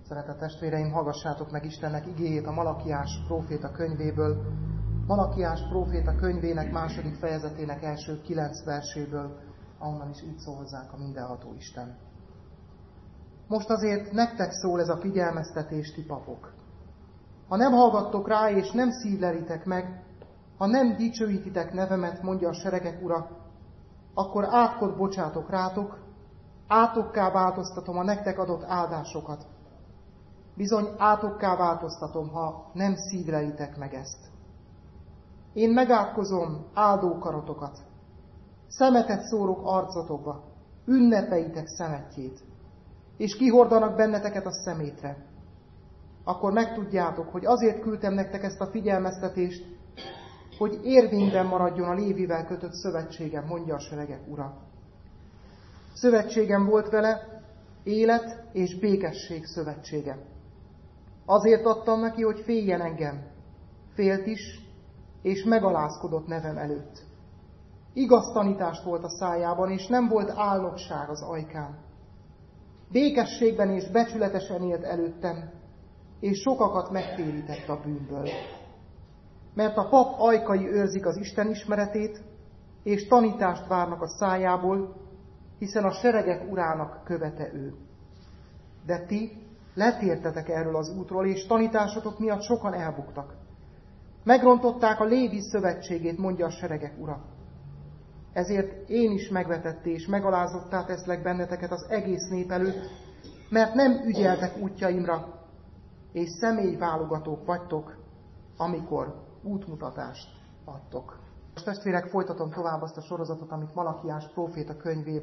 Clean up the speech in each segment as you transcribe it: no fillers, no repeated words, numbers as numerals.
Szeretett testvéreim, hallgassátok meg Istennek igéjét a Malakiás próféta könyvéből, Malakiás próféta könyvének 2. fejezetének első 9 verséből, ahonnan is így szól hozzánk a mindenható Isten. Most azért nektek szól ez a figyelmeztetés, ti papok. Ha nem hallgattok rá, és nem szívlelitek meg, ha nem dicsőítitek nevemet, mondja a seregek Ura, akkor átkot bocsátok rátok, átokká változtatom a nektek adott áldásokat. Bizony átokká változtatom, ha nem szívlelitek meg ezt. Én megátkozom áldókarotokat, szemetet szórok arcotokba, ünnepeitek szemetjét, és kihordanak benneteket a szemétre. Akkor megtudjátok, hogy azért küldtem nektek ezt a figyelmeztetést, hogy érvényben maradjon a Lévivel kötött szövetségem, mondja a seregek Ura. Szövetségem volt vele, élet és békesség szövetsége. Azért adtam neki, hogy féljen engem, félt is, és megalázkodott nevem előtt. Igaz tanítást volt a szájában, és nem volt álnokság az ajkán. Békességben és becsületesen élt előttem, és sokakat megtérített a bűnből. Mert a pap ajkai őrzik az Isten ismeretét, és tanítást várnak a szájából, hiszen a seregek Urának követe ő. De ti letértetek erről az útról, és tanításotok miatt sokan elbuktak. Megrontották a Lévi szövetségét, mondja a seregek Ura. Ezért én is megvetetté és megalázottá teszlek benneteket az egész nép előtt, mert nem ügyeltek útjaimra, és személyválogatók vagytok, amikor útmutatást adtok. Most testvérek, folytatom tovább azt a sorozatot, amit Malakiás próféta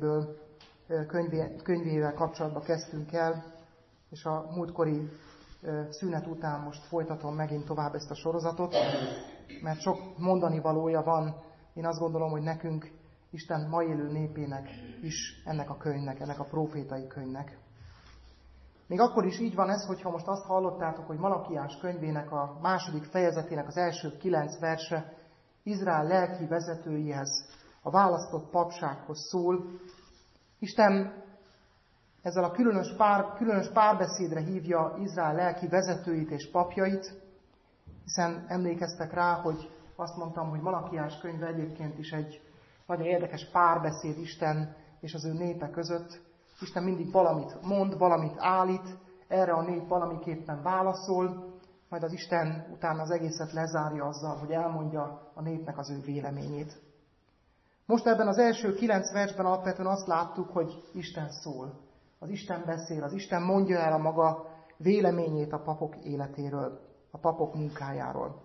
könyvével kapcsolatban kezdtünk el, és a múltkori szünet után most folytatom megint tovább ezt a sorozatot, mert sok mondani valója van. Én azt gondolom, hogy nekünk, Isten ma élő népének is ennek a könyvnek, ennek a prófétai könyvnek. Még akkor is így van ez, hogyha most azt hallottátok, hogy Malakiás könyvének a 2. fejezetének az első 9 verse Izrael lelki vezetőihez, a választott papsághoz szól. Isten ezzel a különös párbeszédre hívja Izrael lelki vezetőit és papjait, hiszen emlékeztek rá, hogy azt mondtam, hogy Malakiás könyve egyébként is egy nagyon érdekes párbeszéd Isten és az ő népe között. Isten mindig valamit mond, valamit állít, erre a nép valamiképpen válaszol, majd az Isten utána az egészet lezárja azzal, hogy elmondja a népnek az ő véleményét. Most ebben az első 9 versben alapvetően azt láttuk, hogy Isten szól. Az Isten beszél, az Isten mondja el a maga véleményét a papok életéről, a papok munkájáról.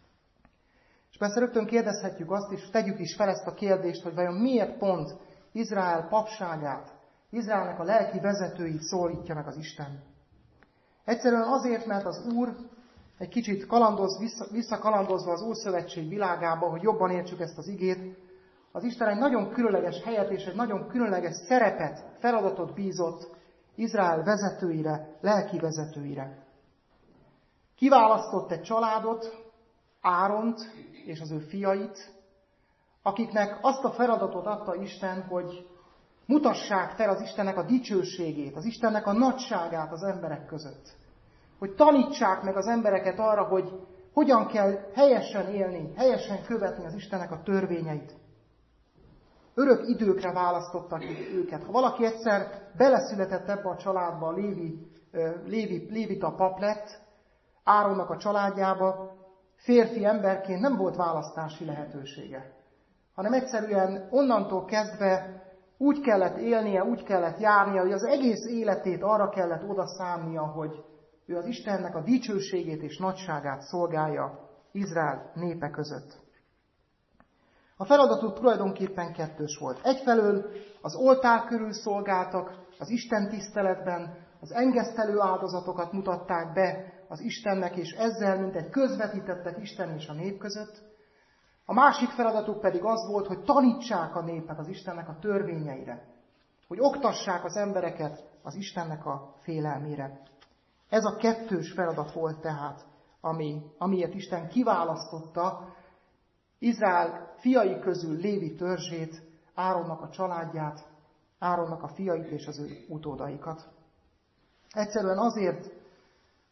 És persze rögtön kérdezhetjük azt, és tegyük is fel ezt a kérdést, hogy vajon miért pont Izrael papságát, Izraelnek a lelki vezetőit szólítja meg az Isten. Egyszerűen azért, mert az Úr egy kicsit visszakalandozva az Ószövetség világába, hogy jobban értsük ezt az igét, az Isten egy nagyon különleges helyet és egy nagyon különleges szerepet, feladatot bízott Izrael vezetőire, lelki vezetőire. Kiválasztott egy családot, Áront és az ő fiait, akiknek azt a feladatot adta Isten, hogy mutassák fel az Istennek a dicsőségét, az Istennek a nagyságát az emberek között. Hogy tanítsák meg az embereket arra, hogy hogyan kell helyesen élni, helyesen követni az Istennek a törvényeit. Örök időkre választottak őket. Ha valaki egyszer beleszületett ebbe a családba, a lévita pap lett, Áronnak a családjába, férfi emberként nem volt választási lehetősége, hanem egyszerűen onnantól kezdve úgy kellett élnie, úgy kellett járnia, hogy az egész életét arra kellett odaszánnia, hogy ő az Istennek a dicsőségét és nagyságát szolgálja Izrael népe között. A feladatuk tulajdonképpen kettős volt. Egyfelől az oltár körül szolgáltak, az Isten tiszteletben, az engesztelő áldozatokat mutatták be az Istennek, és ezzel mintegy közvetítettek Isten és a nép között. A másik feladatuk pedig az volt, hogy tanítsák a népet az Istennek a törvényeire, hogy oktassák az embereket az Istennek a félelmére. Ez a kettős feladat volt tehát, amiért Isten kiválasztotta Izrael fiai közül Lévi törzsét, Áronnak a családját, Áronnak a fiait és az ő utódaikat. Egyszerűen azért,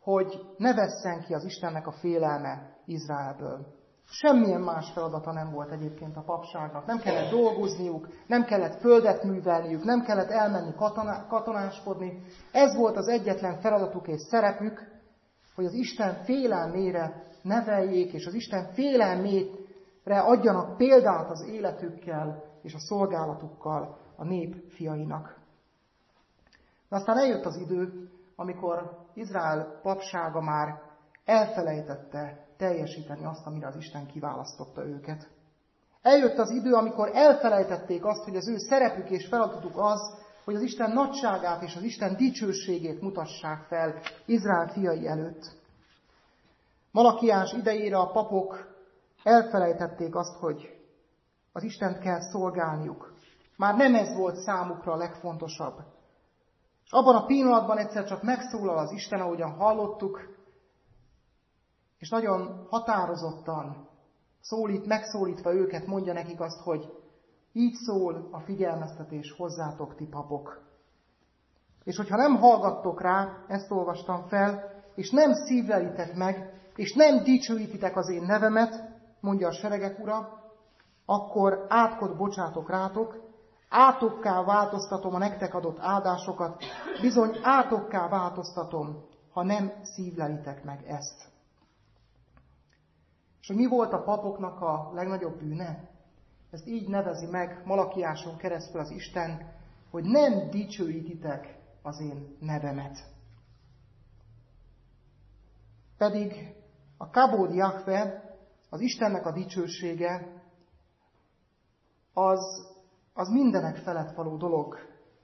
hogy ne vesszen ki az Istennek a félelme Izraelből. Semmilyen más feladata nem volt egyébként a papságnak. Nem kellett dolgozniuk, nem kellett földet művelniük, nem kellett elmenni katonáskodni. Ez volt az egyetlen feladatuk és szerepük, hogy az Isten félelmére neveljék, és az Isten félelmére adjanak példát az életükkel és a szolgálatukkal a nép fiainak. De aztán eljött az idő, amikor Izrael papsága már elfelejtette teljesíteni azt, amire az Isten kiválasztotta őket. Eljött az idő, amikor elfelejtették azt, hogy az ő szerepük és feladatuk az, hogy az Isten nagyságát és az Isten dicsőségét mutassák fel Izrael fiai előtt. Malakiás idejére a papok elfelejtették azt, hogy az Istent kell szolgálniuk. Már nem ez volt számukra a legfontosabb. És abban a pillanatban egyszer csak megszólal az Isten, ahogyan hallottuk, és nagyon határozottan megszólítva őket mondja nekik azt, hogy így szól a figyelmeztetés hozzátok, ti papok. És hogyha nem hallgattok rá, ezt olvastam fel, és nem szívlelitek meg, és nem dicsőítitek az én nevemet, mondja a seregek ura, akkor átkot bocsátok rátok, átokká változtatom a nektek adott áldásokat, bizony átokká változtatom, ha nem szívlelitek meg ezt. És hogy mi volt a papoknak a legnagyobb bűne? Ezt így nevezi meg Malakiáson keresztül az Isten, hogy nem dicsőítitek az én nevemet. Pedig a Kabod Jahve, az Istennek a dicsősége, az mindenek felett való dolog.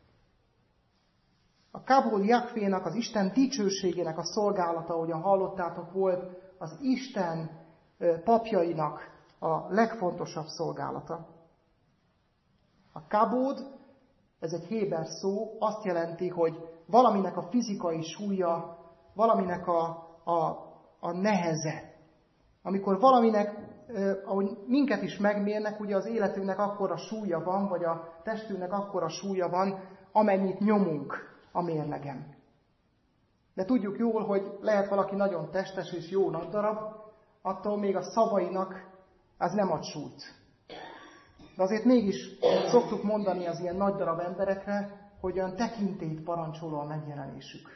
A Kabod Jahvénak, az Isten dicsőségének a szolgálata, ahogyan hallottátok, volt az Isten papjainak a legfontosabb szolgálata. A kabod, ez egy héber szó, azt jelenti, hogy valaminek a fizikai súlya, valaminek a neheze. Amikor valaminek, ahogy minket is megmérnek, ugye az életünknek akkora súlya van, vagy a testünknek akkora súlya van, amennyit nyomunk a mérlegen. De tudjuk jól, hogy lehet valaki nagyon testes és jó nagy darab, attól még a szavainak az nem ad súlyt. De azért mégis szoktuk mondani az ilyen nagy darab emberekre, hogy olyan tekintélyt parancsoló a megjelenésük.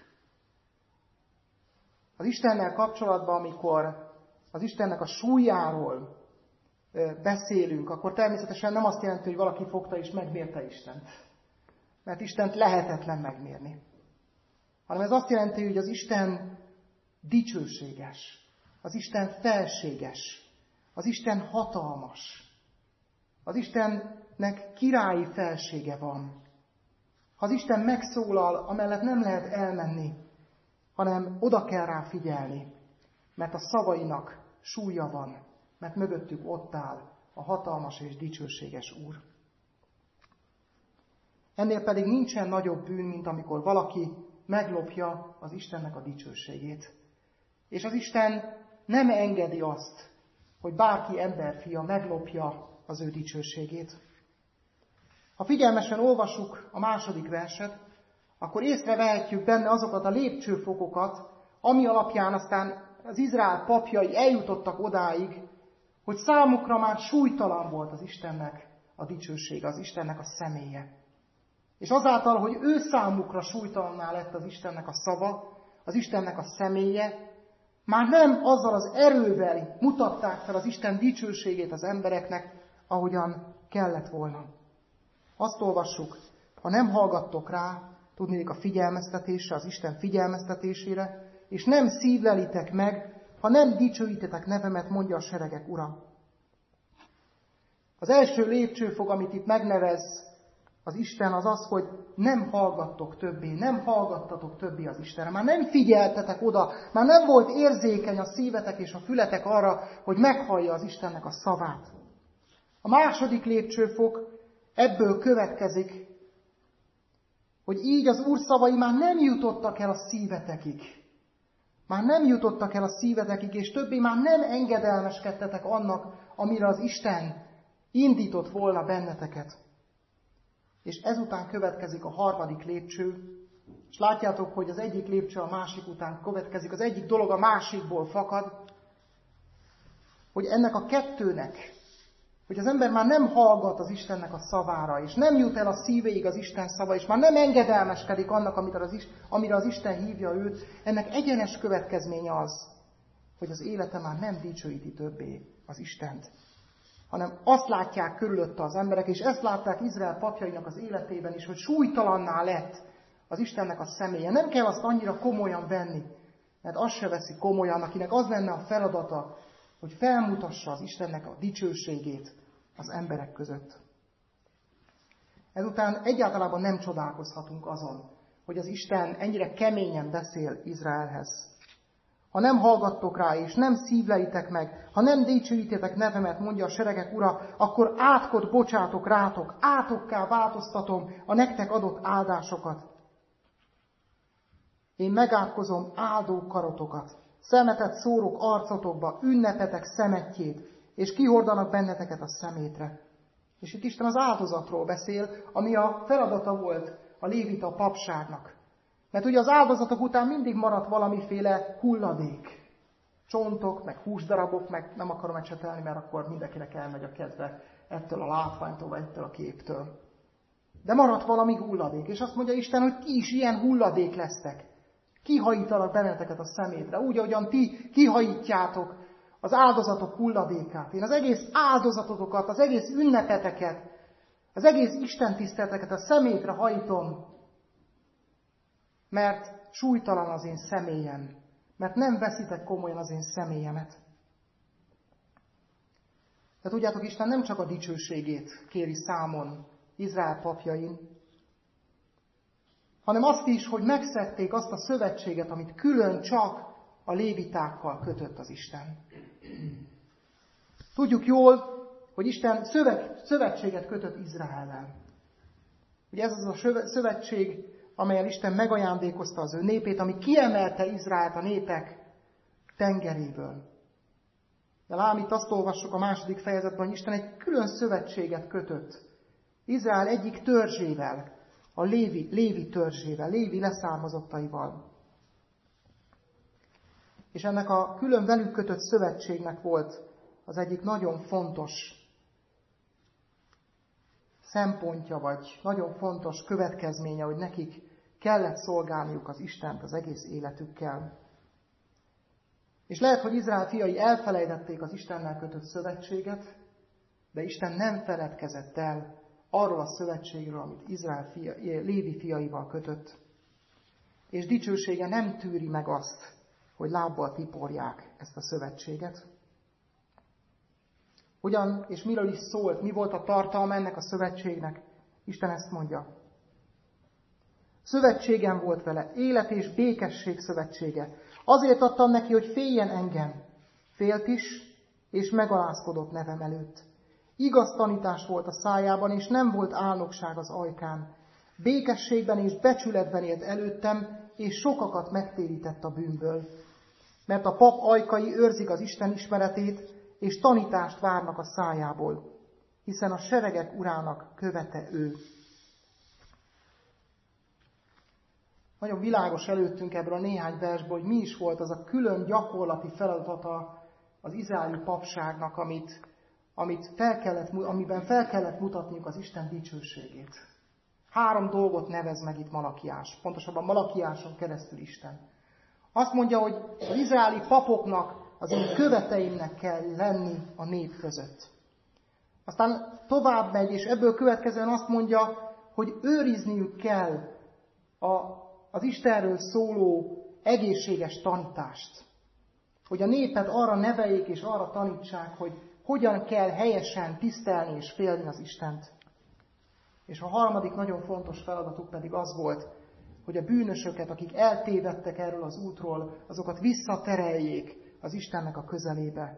Az Istennel kapcsolatban, amikor az Istennek a súlyáról beszélünk, akkor természetesen nem azt jelenti, hogy valaki fogta és megmérte Istent. Mert Istent lehetetlen megmérni. Hanem ez azt jelenti, hogy az Isten dicsőséges. Az Isten felséges, az Isten hatalmas, az Istennek királyi felsége van. Ha az Isten megszólal, amellett nem lehet elmenni, hanem oda kell rá figyelni, mert a szavainak súlya van, mert mögöttük ott áll a hatalmas és dicsőséges Úr. Ennél pedig nincsen nagyobb bűn, mint amikor valaki meglopja az Istennek a dicsőségét. És az Isten nem engedi azt, hogy bárki emberfia meglopja az ő dicsőségét. Ha figyelmesen olvassuk a második verset, akkor észrevehetjük benne azokat a lépcsőfokokat, ami alapján aztán az Izrael papjai eljutottak odáig, hogy számukra már súlytalan volt az Istennek a dicsősége, az Istennek a személye. És azáltal, hogy ő számukra súlytalanná lett az Istennek a szava, az Istennek a személye, már nem azzal az erővel mutatták fel az Isten dicsőségét az embereknek, ahogyan kellett volna. Azt olvassuk, ha nem hallgattok rá, tudnék a figyelmeztetésre, az Isten figyelmeztetésére, és nem szívlelitek meg, ha nem dicsőítetek nevemet, mondja a seregek ura. Az első lépcsőfok, amit itt megnevez az Isten, az az, hogy nem hallgattok többé, nem hallgattatok többé az Istenre. Már nem figyeltetek oda, már nem volt érzékeny a szívetek és a fületek arra, hogy meghallja az Istennek a szavát. A második lépcsőfok ebből következik, hogy így az Úr szavai már nem jutottak el a szívetekig. Már nem jutottak el a szívetekig, és többé már nem engedelmeskedtetek annak, amire az Isten indított volna benneteket. És ezután következik a harmadik lépcső, És látjátok, hogy az egyik lépcső a másik után következik, az egyik dolog a másikból fakad, hogy ennek a kettőnek, hogy az ember már nem hallgat az Istennek a szavára, és nem jut el a szívéig az Isten szava, és már nem engedelmeskedik annak, amire az Isten hívja őt, ennek egyenes következménye az, hogy az élete már nem dicsőíti többé az Istent, hanem azt látják körülötte az emberek, és ezt látták Izrael papjainak az életében is, hogy súlytalanná lett az Istennek a személye. Nem kell azt annyira komolyan venni, mert azt se veszi komolyan, akinek az lenne a feladata, hogy felmutassa az Istennek a dicsőségét az emberek között. Ezután egyáltalán nem csodálkozhatunk azon, hogy az Isten ennyire keményen beszél Izraelhez. Ha nem hallgattok rá, és nem szívleitek meg, ha nem dicsőítétek nevemet, mondja a seregek Ura, akkor átkot bocsátok rátok, átokká változtatom a nektek adott áldásokat. Én megátkozom áldó karotokat, szemetet szórok arcotokba, ünnepetek szemetjét, és kihordanak benneteket a szemétre. És itt Isten az áldozatról beszél, ami a feladata volt a lévita papságnak. Mert ugye az áldozatok után mindig maradt valamiféle hulladék. Csontok, meg húsdarabok, meg nem akarom ecsetelni, mert akkor mindenkinek elmegy a kedve ettől a látványtól, vagy ettől a képtől. De maradt valami hulladék, és azt mondja Isten, hogy ti is ilyen hulladék lesztek. Kihajítanak benneteket a szemétre, úgy, ahogyan ti kihajítjátok az áldozatok hulladékát. Én az egész áldozatotokat, az egész ünnepeteket, az egész istentiszteleteket a szemétre hajtom, mert súlytalan az én személyem, mert nem veszitek komolyan az én személyemet. De tudjátok, Isten nem csak a dicsőségét kéri számon Izrael papjain, hanem azt is, hogy megszegték azt a szövetséget, amit külön csak a lévitákkal kötött az Isten. Tudjuk jól, hogy Isten szövetséget kötött Izraellel. Ugye ez az a szövetség, amelyen Isten megajándékozta az ő népét, ami kiemelte Izraelt a népek tengeréből. De lám, itt azt olvassuk a 2. fejezetben, hogy Isten egy külön szövetséget kötött Izrael egyik törzsével, a Lévi törzsével, Lévi leszármazottaival. És ennek a külön velük kötött szövetségnek volt az egyik nagyon fontos szempontja, vagy nagyon fontos következménye, hogy nekik kellett szolgálniuk az Istent az egész életükkel. És lehet, hogy Izrael fiai elfelejtették az Istennel kötött szövetséget, de Isten nem feledkezett el arról a szövetségről, amit Izrael Lévi fiaival kötött. És dicsősége nem tűri meg azt, hogy lábbal tiporják ezt a szövetséget. Hogyan és miről is szólt, mi volt a tartalma ennek a szövetségnek? Isten ezt mondja. Szövetségem volt vele, élet és békesség szövetsége. Azért adtam neki, hogy féljen engem. Félt is, és megalázkodott nevem előtt. Igaz tanítás volt a szájában, és nem volt álnokság az ajkán. Békességben és becsületben élt előttem, és sokakat megtérített a bűnből. Mert a pap ajkai őrzik az Isten ismeretét, és tanítást várnak a szájából, hiszen a seregek urának követe ő. Nagyon világos előttünk ebből a néhány versből, hogy mi is volt az a külön gyakorlati feladata az izraeli papságnak, amiben fel kellett mutatniuk az Isten dicsőségét. 3 dolgot nevez meg itt Malakiás, pontosabban Malakiáson keresztül Isten. Azt mondja, hogy az izraeli papoknak, az én követeimnek kell lenni a nép között. Aztán tovább megy, és ebből következően azt mondja, hogy őrizniük kell az Istenről szóló egészséges tanítást. Hogy a népet arra neveljék és arra tanítsák, hogy hogyan kell helyesen tisztelni és félni az Istent. És a 3. nagyon fontos feladatuk pedig az volt, hogy a bűnösöket, akik eltévedtek erről az útról, azokat visszatereljék az Istennek a közelébe.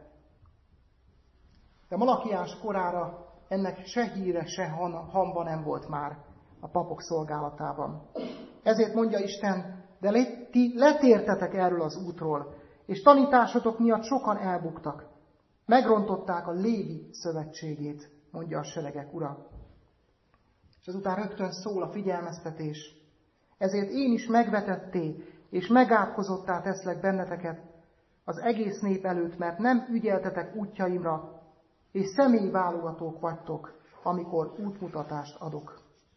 De Malakiás korára ennek se híre, se hamba nem volt már a papok szolgálatában. Ezért mondja Isten, de ti letértetek erről az útról, és tanításotok miatt sokan elbuktak. Megrontották a Lévi szövetségét, mondja a seregek Ura. És ezután rögtön szól a figyelmeztetés. Ezért én is megvetetté és megátkozottá teszlek benneteket az egész nép előtt, mert nem ügyeltetek útjaimra, és személyválogatók vagytok, amikor útmutatást adok.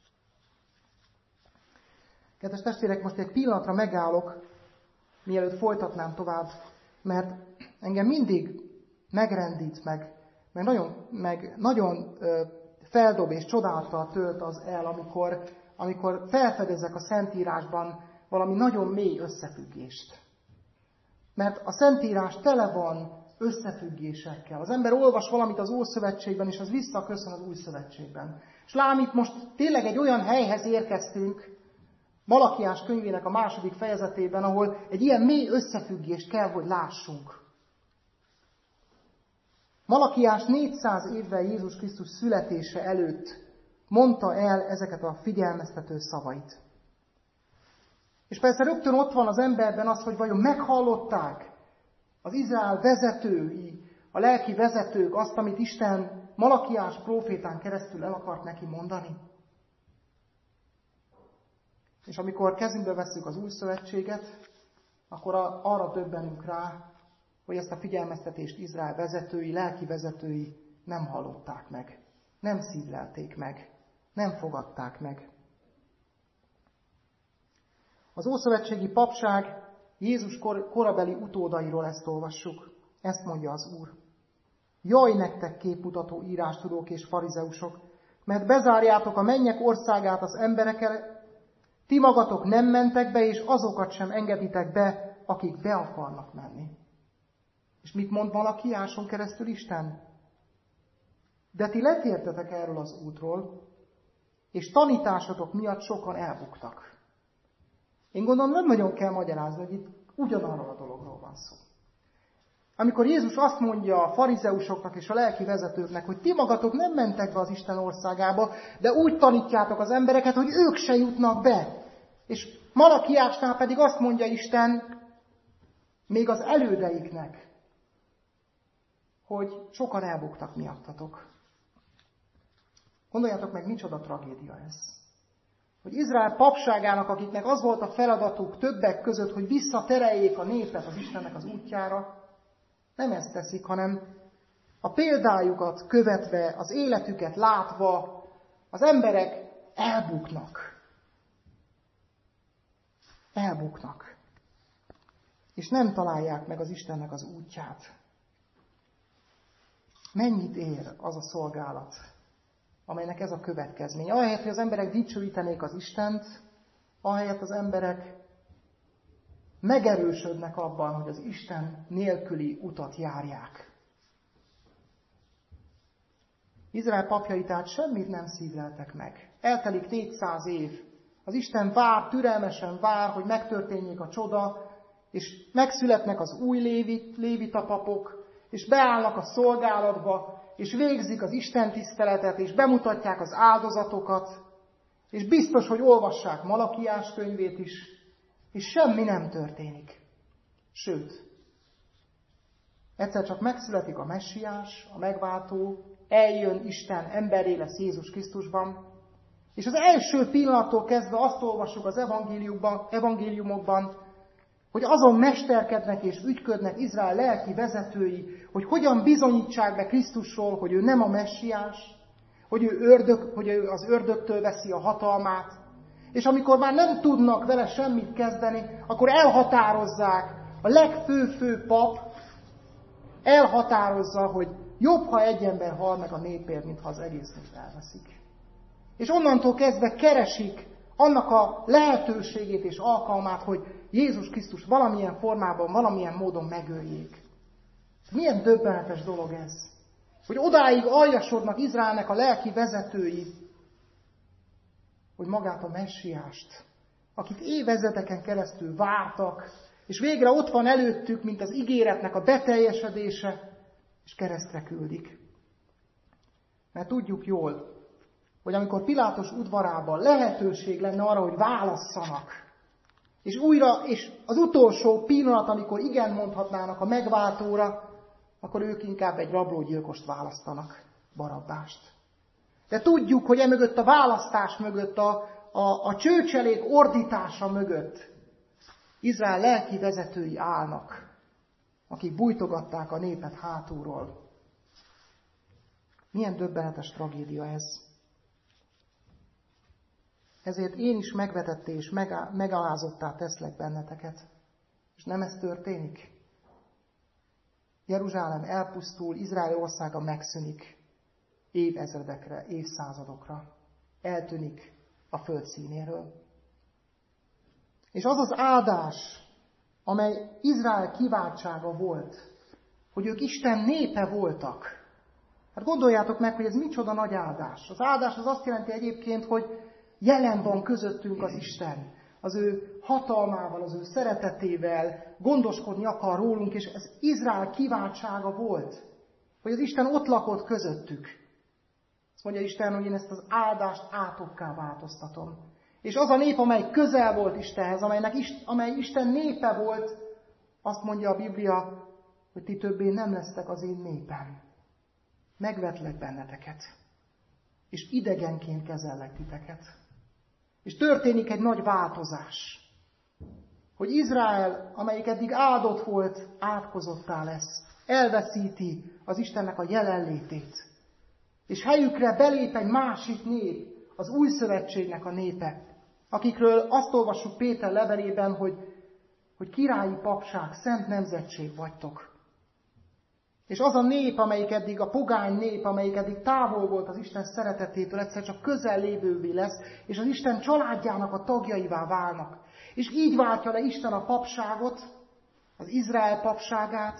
Kedves testvérek, most egy pillanatra megállok, mielőtt folytatnám tovább, mert engem mindig megrendít meg nagyon feldob és csodálattal tölt az el, amikor felfedezek a Szentírásban valami nagyon mély összefüggést. Mert a Szentírás tele van összefüggésekkel. Az ember olvas valamit az Ószövetségben, és az visszaköszön az Új Szövetségben. És lám, itt most tényleg egy olyan helyhez érkeztünk, Malakiás könyvének a 2. fejezetében, ahol egy ilyen mély összefüggést kell, hogy lássunk. Malakiás 400 évvel Jézus Krisztus születése előtt mondta el ezeket a figyelmeztető szavait. És persze rögtön ott van az emberben az, hogy vajon meghallották az Izrael vezetői, a lelki vezetők azt, amit Isten Malakiás prófétán keresztül el akart neki mondani. És amikor kezünkbe vesszük az Új Szövetséget, akkor arra döbbenünk rá, hogy ezt a figyelmeztetést Izrael vezetői, lelki vezetői nem hallották meg, nem szívlelték meg, nem fogadták meg. Az ószövetségi papság Jézus korabeli utódairól ezt olvassuk. Ezt mondja az Úr. Jaj nektek, képmutató írástudók és farizeusok, mert bezárjátok a mennyek országát az emberekkel, ti magatok nem mentek be, és azokat sem engeditek be, akik be akarnak menni. És mit mond Malakiáson keresztül Isten? De ti letértetek erről az útról, és tanításotok miatt sokan elbuktak. Én gondolom, nem nagyon kell magyarázni, hogy itt ugyanarról a dologról van szó. Amikor Jézus azt mondja a farizeusoknak és a lelki vezetőknek, hogy ti magatok nem mentek be az Isten országába, de úgy tanítjátok az embereket, hogy ők se jutnak be. És Malakiásnál pedig azt mondja Isten még az elődeiknek, hogy sokan elbuktak miattatok. Gondoljátok meg, micsoda tragédia ez. Hogy Izrael papságának, akiknek az volt a feladatuk többek között, hogy visszatereljék a népet az Istennek az útjára, nem ezt teszik, hanem a példájukat követve, az életüket látva, az emberek elbuknak. Elbuknak. És nem találják meg az Istennek az útját. Mennyit ér az a szolgálat, amelynek ez a következmény? Ahelyett, hogy az emberek dicsőítenék az Istent, ahelyett az emberek megerősödnek abban, hogy az Isten nélküli utat járják. Izrael papjai tehát semmit nem szívleltek meg. Eltelik 400 év. Az Isten vár, türelmesen vár, hogy megtörténjék a csoda, és megszületnek az új lévita papok, és beállnak a szolgálatba, és végzik az Isten tiszteletet, és bemutatják az áldozatokat, és biztos, hogy olvassák Malakiás könyvét is, és semmi nem történik. Sőt, egyszer csak megszületik a Messiás, a megváltó, eljön Isten, emberré lesz Jézus Krisztusban, és az első pillanattól kezdve azt olvassuk az evangéliumokban, hogy azon mesterkednek és ügyködnek Izrael lelki vezetői, hogy hogyan bizonyítsák be Krisztusról, hogy ő nem a Messiás, hogy ő az ördögtől veszi a hatalmát, és amikor már nem tudnak vele semmit kezdeni, akkor elhatározzák, a legfő pap elhatározza, hogy jobb, ha egy ember hal meg a népért, mint ha az egész nép elveszik. És onnantól kezdve keresik annak a lehetőségét és alkalmát, hogy Jézus Krisztus valamilyen formában, valamilyen módon megöljék. Milyen döbbenetes dolog ez, hogy odáig aljasodnak Izraelnek a lelki vezetői, hogy magát a Messiást, akit évezredeken keresztül vártak, és végre ott van előttük, mint az ígéretnek a beteljesedése, és keresztre küldik. Mert tudjuk jól, hogy amikor Pilátus udvarában lehetőség lenne arra, hogy válasszanak, és az utolsó pillanat, amikor igen mondhatnának a megváltóra, akkor ők inkább egy rablógyilkost választanak, Barabbást. De tudjuk, hogy emögött a választás mögött, a a csőcselék ordítása mögött Izrael lelki vezetői állnak, akik bújtogatták a népet hátulról. Milyen döbbenetes tragédia ez. Ezért én is megvetetté és megalázottá teszlek benneteket. És nem ez történik? Jeruzsálem elpusztul, Izrael országa megszűnik évezredekre, évszázadokra. Eltűnik a föld színéről. És az az áldás, amely Izrael kiváltsága volt, hogy ők Isten népe voltak. Hát gondoljátok meg, hogy ez micsoda nagy áldás. Az áldás az azt jelenti egyébként, hogy jelen van közöttünk az Isten. Az ő hatalmával, az ő szeretetével gondoskodni akar rólunk, és ez Izrael kiváltsága volt, hogy az Isten ott lakott közöttük. Azt mondja Isten, hogy én ezt az áldást átokká változtatom. És az a nép, amely közel volt Istenhez, amely Isten népe volt, azt mondja a Biblia, hogy ti többé nem lesztek az én népem. Megvetlek benneteket, és idegenként kezellek titeket. És történik egy nagy változás, hogy Izrael, amelyik eddig áldott volt, átkozottá lesz. Elveszíti az Istennek a jelenlétét. És helyükre belép egy másik nép, az új szövetségnek a népe, akikről azt olvassuk Péter levelében, hogy királyi papság, szent nemzetség vagytok. És az a nép, amelyik eddig a pogány nép, amelyik eddig távol volt az Isten szeretetétől, egyszer csak közel lévővé lesz, és az Isten családjának a tagjaivá válnak. És így váltja le Isten a papságot, az Izrael papságát,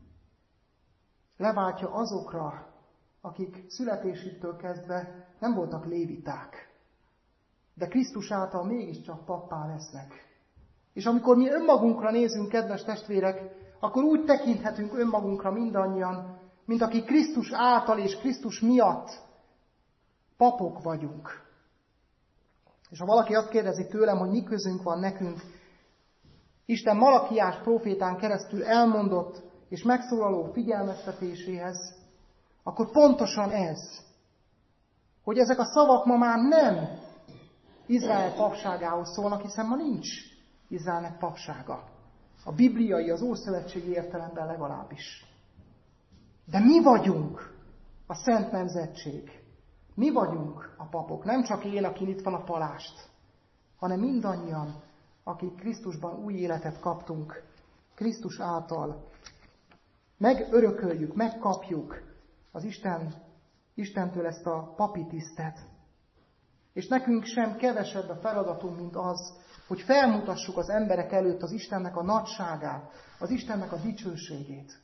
leváltja azokra, akik születésüktől kezdve nem voltak léviták, de Krisztus által mégiscsak pappá lesznek. És amikor mi önmagunkra nézünk, kedves testvérek, akkor úgy tekinthetünk önmagunkra mindannyian, mint akik Krisztus által és Krisztus miatt papok vagyunk. És ha valaki azt kérdezi tőlem, hogy mi közünk van nekünk, Isten Malakiás prófétán keresztül elmondott és megszólaló figyelmeztetéséhez, akkor pontosan ez, hogy ezek a szavak ma már nem Izrael papságához szólnak, hiszen ma nincs Izraelnek papsága. A bibliai, az ószövetségi értelemben legalábbis. De mi vagyunk a szent nemzetség. Mi vagyunk a papok. Nem csak én, aki itt van a palást, hanem mindannyian, akik Krisztusban új életet kaptunk, Krisztus által. Megörököljük, megkapjuk az Istentől ezt a papi tisztet. És nekünk sem kevesebb a feladatunk, mint az, hogy felmutassuk az emberek előtt az Istennek a nagyságát, az Istennek a dicsőségét.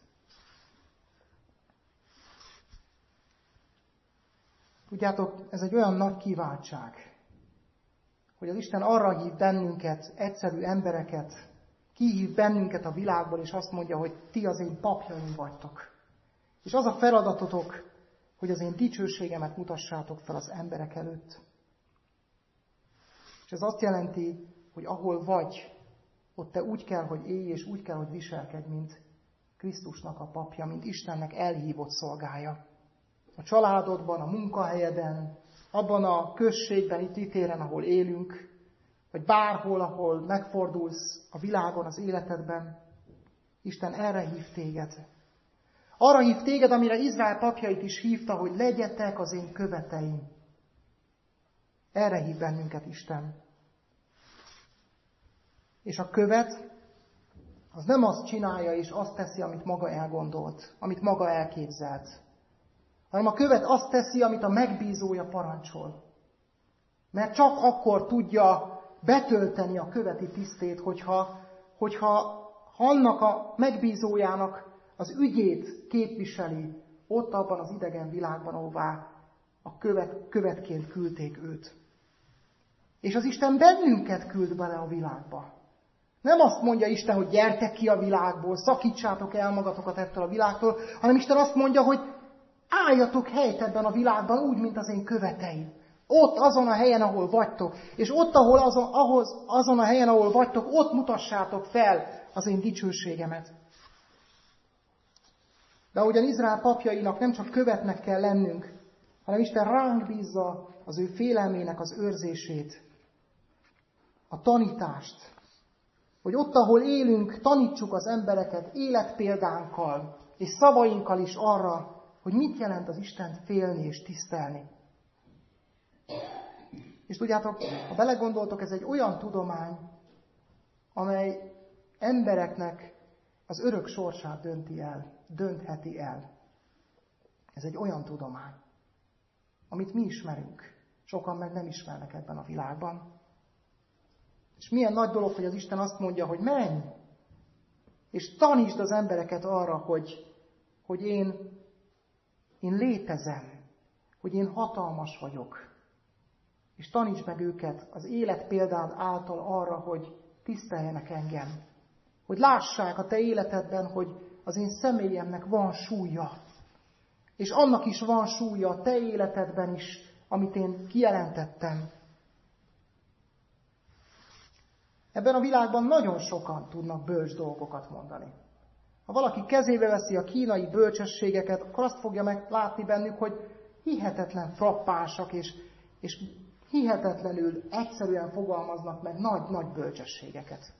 Tudjátok, ez egy olyan nagy kiváltság, hogy az Isten arra hív bennünket, egyszerű embereket, kihív bennünket a világból, és azt mondja, hogy ti az én papjaim vagytok. És az a feladatotok, hogy az én dicsőségemet mutassátok fel az emberek előtt. És ez azt jelenti, hogy ahol vagy, ott te úgy kell, hogy élj, és úgy kell, hogy viselkedj, mint Krisztusnak a papja, mint Istennek elhívott szolgája. A családodban, a munkahelyeden, abban a községben, itt vitéren, ahol élünk, vagy bárhol, ahol megfordulsz a világon, az életedben, Isten erre hív téged. Arra hív téged, amire Izrael papjait is hívta, hogy legyetek az én követeim. Erre hív bennünket Isten. És a követ, az nem azt csinálja és azt teszi, amit maga elgondolt, amit maga elképzelt, hanem a követ azt teszi, amit a megbízója parancsol. Mert csak akkor tudja betölteni a követi tisztét, hogyha annak a megbízójának az ügyét képviseli ott abban az idegen világban, ahová a követként küldték őt. És az Isten bennünket küld bele a világba. Nem azt mondja Isten, hogy gyertek ki a világból, szakítsátok el magatokat ettől a világtól, hanem Isten azt mondja, hogy álljatok helyt ebben a világban úgy, mint az én követeim. Ott, azon a helyen, ahol vagytok. És ott, azon a helyen, ahol vagytok, ott mutassátok fel az én dicsőségemet. De ahogyan Izrael papjainak nem csak követnek kell lennünk, hanem Isten ránk bízza az ő félelmének az őrzését, a tanítást. Hogy ott, ahol élünk, tanítsuk az embereket életpéldánkkal és szavainkkal is arra, hogy mit jelent az Istent félni és tisztelni. És tudjátok, ha belegondoltok, ez egy olyan tudomány, amely embereknek az örök sorsát döntheti el. Ez egy olyan tudomány, amit mi ismerünk. Sokan meg nem ismernek ebben a világban. És milyen nagy dolog, hogy az Isten azt mondja, hogy menj, és tanítsd az embereket arra, hogy én létezem, hogy én hatalmas vagyok. És tanítsd meg őket az élet példád által arra, hogy tiszteljenek engem. Hogy lássák a te életedben, hogy az én személyemnek van súlya. És annak is van súlya a te életedben is, amit én kijelentettem. Ebben a világban nagyon sokan tudnak bölcs dolgokat mondani. Ha valaki kezébe veszi a kínai bölcsességeket, akkor azt fogja meglátni bennük, hogy hihetetlen frappánsak, és hihetetlenül egyszerűen fogalmaznak meg nagy bölcsességeket.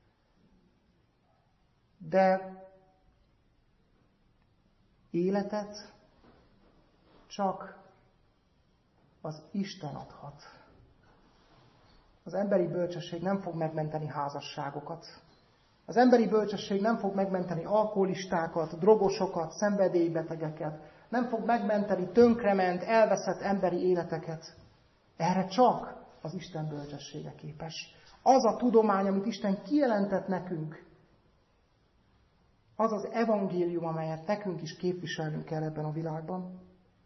De életet csak az Isten adhat. Az emberi bölcsesség nem fog megmenteni házasságokat. Az emberi bölcsesség nem fog megmenteni alkoholistákat, drogosokat, szenvedélybetegeket. Nem fog megmenteni tönkrement, elveszett emberi életeket. Erre csak az Isten bölcsessége képes. Az a tudomány, amit Isten kijelentett nekünk, az az evangélium, amelyet nekünk is képviselnünk kell ebben a világban.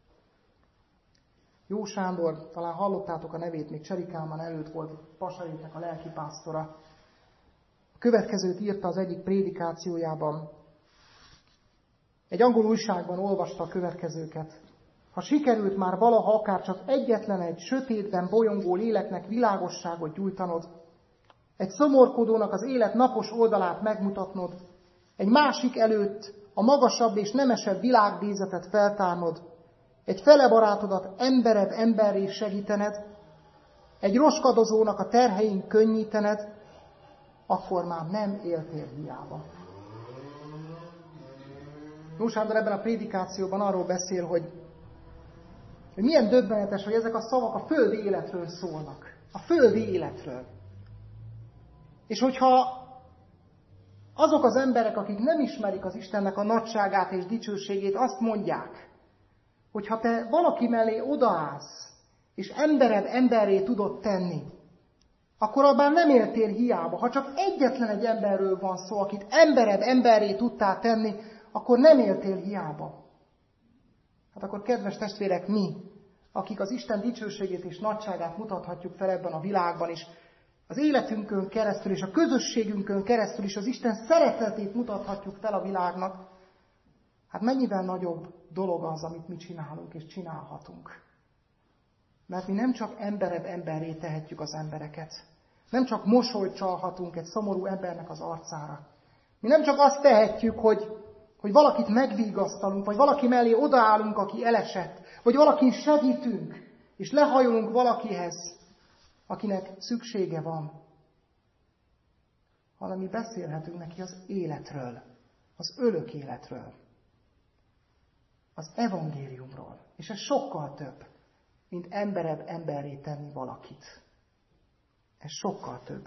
Jó Sándor, talán hallottátok a nevét, még Cseri Kálmán előtt volt Pasaréknek a lelkipásztora. A következőt írta az egyik prédikációjában. Egy angol újságban olvasta a következőket. Ha sikerült már valaha akár csak egyetlen egy sötétben bolyongó léleknek világosságot gyújtanod, egy szomorkodónak az élet napos oldalát megmutatnod, egy másik előtt a magasabb és nemesebb világnézetet feltárnod, egy felebarátodat emberebb emberré segítened, egy roskadozónak a terhein könnyítened, akkor már nem éltél hiába. Jó Sándor ebben a prédikációban arról beszél, hogy milyen döbbenetes, hogy ezek a szavak a földi életről szólnak. A földi életről. És hogyha azok az emberek, akik nem ismerik az Istennek a nagyságát és dicsőségét, azt mondják, hogy ha te valaki mellé odaállsz, és embered emberré tudod tenni, akkor abban nem éltél hiába. Ha csak egyetlen egy emberről van szó, akit embered emberré tudtál tenni, akkor nem éltél hiába. Hát akkor, kedves testvérek, mi, akik az Isten dicsőségét és nagyságát mutathatjuk fel ebben a világban is, az életünkön keresztül és a közösségünkön keresztül is az Isten szeretetét mutathatjuk fel a világnak, hát mennyivel nagyobb dolog az, amit mi csinálunk és csinálhatunk. Mert mi nem csak emberebb emberré tehetjük az embereket. Nem csak mosolyt csalhatunk egy szomorú embernek az arcára. Mi nem csak azt tehetjük, hogy valakit megvigasztalunk, vagy valaki mellé odaállunk, aki elesett, vagy valakin segítünk, és lehajolunk valakihez, akinek szüksége van, hanem mi beszélhetünk neki az életről, az örök életről, az evangéliumról. És ez sokkal több, mint emberebb emberré tenni valakit. Ez sokkal több.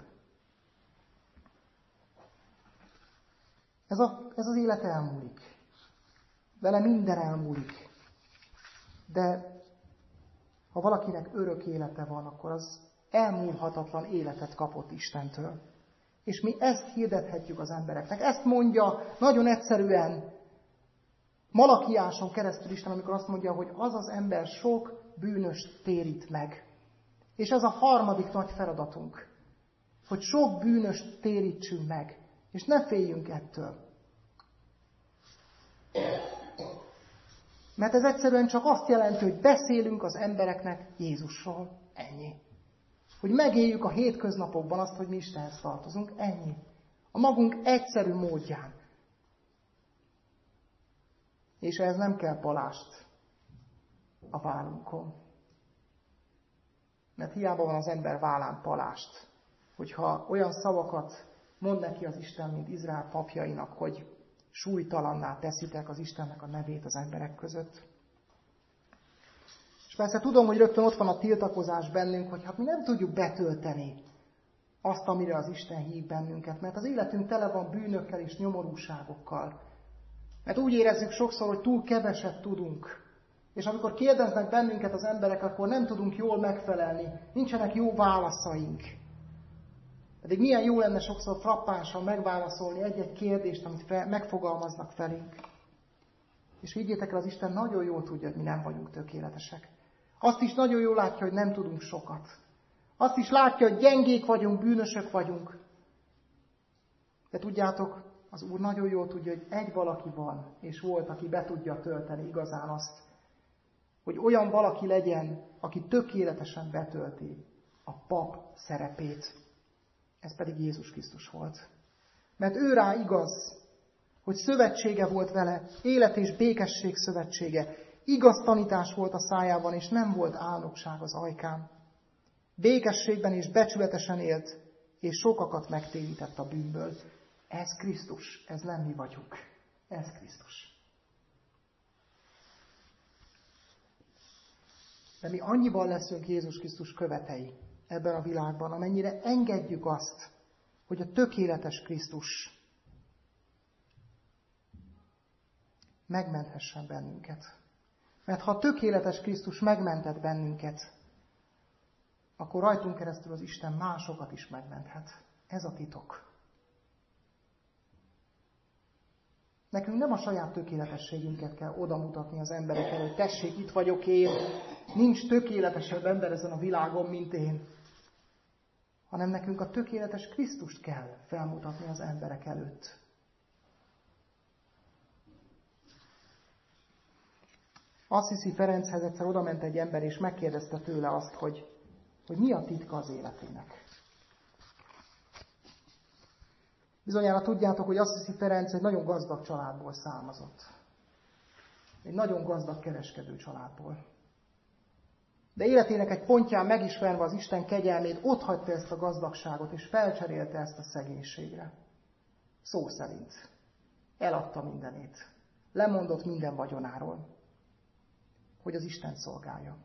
Ez az élet elmúlik. Vele minden elmúlik. De ha valakinek örök élete van, akkor az elmúlhatatlan életet kapott Istentől. És mi ezt hirdethetjük az embereknek. Ezt mondja nagyon egyszerűen Malakiáson keresztül Isten, amikor azt mondja, hogy az az ember sok bűnöst térít meg. És ez a harmadik nagy feladatunk, hogy sok bűnöst térítsünk meg. És ne féljünk ettől. Mert ez egyszerűen csak azt jelenti, hogy beszélünk az embereknek Jézusról. Ennyi. Hogy megéljük a hétköznapokban azt, hogy mi Istenhez tartozunk. Ennyi. A magunk egyszerű módján. És ehhez nem kell palást a vállunkon. Mert hiába van az ember vállán palást, hogyha olyan szavakat mond neki az Isten, mint Izrael papjainak, hogy súlytalanná teszitek az Istennek a nevét az emberek között. És persze tudom, hogy rögtön ott van a tiltakozás bennünk, hogy hát mi nem tudjuk betölteni azt, amire az Isten hív bennünket, mert az életünk tele van bűnökkel és nyomorúságokkal. Mert úgy érezzük sokszor, hogy túl keveset tudunk. És amikor kérdeznek bennünket az emberek, akkor nem tudunk jól megfelelni, nincsenek jó válaszaink. Pedig milyen jó lenne sokszor frappánsan megválaszolni egy-egy kérdést, amit megfogalmaznak felénk. És higgyétek el, az Isten nagyon jól tudja, hogy mi nem vagyunk tökéletesek. Azt is nagyon jól látja, hogy nem tudunk sokat. Azt is látja, hogy gyengék vagyunk, bűnösök vagyunk. De tudjátok, az Úr nagyon jól tudja, hogy egy valaki van, és volt, aki be tudja tölteni igazán azt, hogy olyan valaki legyen, aki tökéletesen betölti a pap szerepét. Ez pedig Jézus Krisztus volt. Mert ő rá igaz, hogy szövetsége volt vele, élet és békesség szövetsége. Igaz tanítás volt a szájában, és nem volt álnokság az ajkán. Békességben és becsületesen élt, és sokakat megtérített a bűnből. Ez Krisztus, ez nem mi vagyunk. Ez Krisztus. De mi annyiban leszünk Jézus Krisztus követei ebben a világban, amennyire engedjük azt, hogy a tökéletes Krisztus megmenthessen bennünket. Mert ha a tökéletes Krisztus megmentett bennünket, akkor rajtunk keresztül az Isten másokat is megmenthet. Ez a titok. Nekünk nem a saját tökéletességünket kell odamutatni az emberek elő, hogy tessék, itt vagyok én, nincs tökéletesebb ember ezen a világon, mint én. Hanem nekünk a tökéletes Krisztust kell felmutatni az emberek előtt. Assisi Ferenchez egyszer odament egy ember, és megkérdezte tőle azt, hogy mi a titka az életének. Bizonyára tudjátok, hogy Assisi Ferenc egy nagyon gazdag családból származott. Egy nagyon gazdag kereskedő családból. De életének egy pontján megismerve az Isten kegyelmét, otthagyta ezt a gazdagságot, és felcserélte ezt a szegénységre. Szó szerint. Eladta mindenét. Lemondott minden vagyonáról, hogy az Isten szolgálja.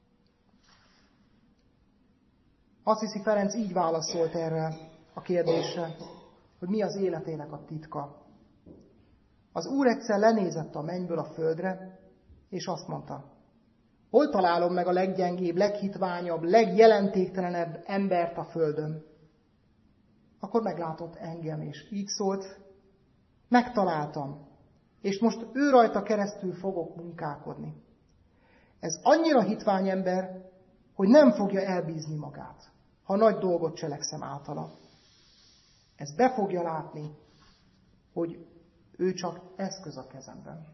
Assisi Ferenc így válaszolt erre a kérdésre, hogy mi az életének a titka. Az Úr egyszer lenézett a mennyből a földre, és azt mondta, hol találom meg a leggyengébb, leghitványabb, legjelentéktelenebb embert a földön? Akkor meglátott engem, és így szólt, megtaláltam, és most ő rajta keresztül fogok munkálkodni. Ez annyira hitvány ember, hogy nem fogja elbízni magát, ha nagy dolgot cselekszem általa. Ez be fogja látni, hogy ő csak eszköz a kezemben.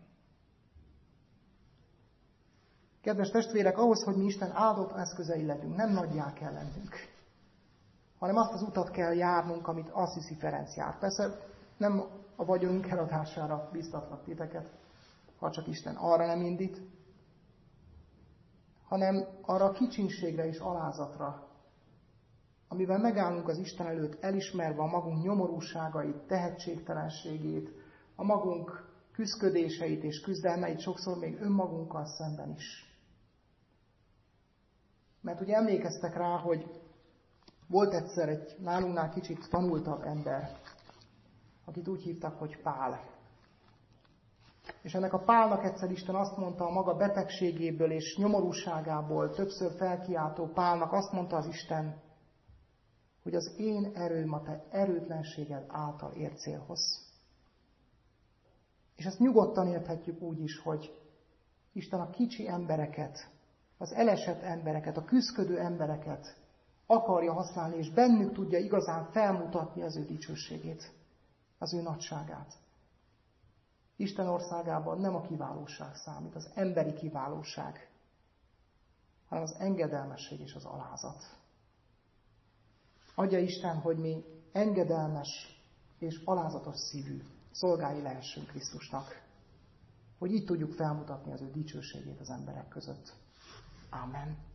Kedves testvérek, ahhoz, hogy mi Isten áldott eszközei legyünk, nem nagyjá kell lennünk, hanem azt az utat kell járnunk, amit Assisi Ferenc járt. Persze nem a vagyonunk eladására biztatlak titeket, ha csak Isten arra nem indít, hanem arra a kicsinségre és alázatra, amivel megállunk az Isten előtt, elismerve a magunk nyomorúságait, tehetségtelenségét, a magunk küszködéseit és küzdelmeit, sokszor még önmagunkkal szemben is. Mert ugye emlékeztek rá, hogy volt egyszer egy nálunknál kicsit tanultabb ember, akit úgy hívtak, hogy Pál. És ennek a Pálnak egyszer Isten azt mondta, a maga betegségéből és nyomorúságából többször felkiáltó Pálnak azt mondta az Isten, hogy az én erőm a te erőtlenséged által ér célhoz. És ezt nyugodtan érthetjük úgy is, hogy Isten a kicsi embereket, az elesett embereket, a küszködő embereket akarja használni, és bennük tudja igazán felmutatni az ő dicsőségét, az ő nagyságát. Isten országában nem a kiválóság számít, az emberi kiválóság, hanem az engedelmesség és az alázat. Adja Isten, hogy mi engedelmes és alázatos szívű szolgái lehessünk Krisztusnak, hogy így tudjuk felmutatni az ő dicsőségét az emberek között. Amen.